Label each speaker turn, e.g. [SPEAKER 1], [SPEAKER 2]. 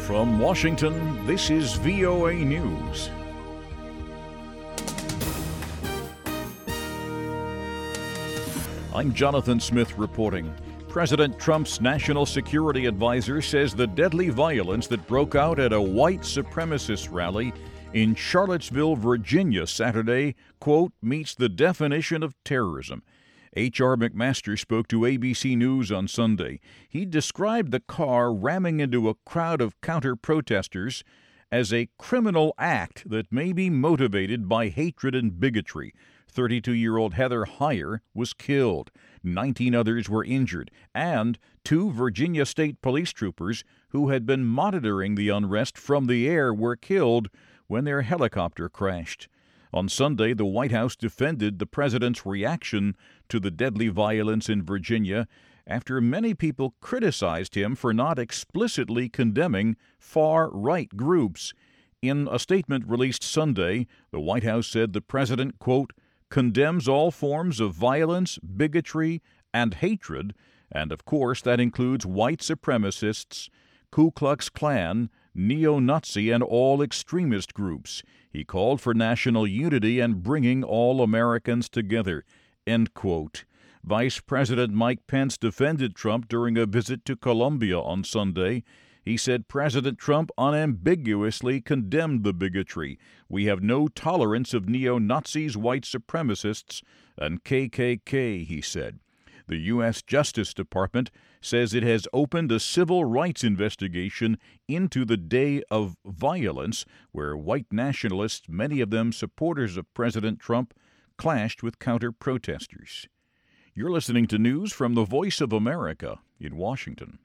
[SPEAKER 1] From Washington, this is VOA News. I'm Jonathan Smith reporting. President Trump's national security advisor says the deadly violence that broke out at a white supremacist rally in Charlottesville, Virginia, Saturday, quote, meets the definition of terrorism. H.R. McMaster spoke to ABC News on Sunday. He described the car ramming into a crowd of counter-protesters as a criminal act that may be motivated by hatred and bigotry. 32-year-old Heather Heyer was killed. 19 others were injured, and 2 Virginia State Police troopers who had been monitoring the unrest from the air were killed when their helicopter crashed. On Sunday, the White House defended the president's reaction to the deadly violence in Virginia after many people criticized him for not explicitly condemning far-right groups. In a statement released Sunday, the White House said the president, quote, condemns all forms of violence, bigotry, and hatred, and of course that includes white supremacists, Ku Klux Klan, neo-Nazi, and all extremist groups. He called for national unity and bringing all Americans together, end quote. Vice President Mike Pence defended Trump during a visit to Colombia on Sunday. He said President Trump unambiguously condemned the bigotry. We have no tolerance of neo-Nazis, white supremacists, and KKK, he said. The U.S. Justice Department says it has opened a civil rights investigation into the day of violence where white nationalists, many of them supporters of President Trump, clashed with counter-protesters. You're listening to news from the Voice of America in Washington.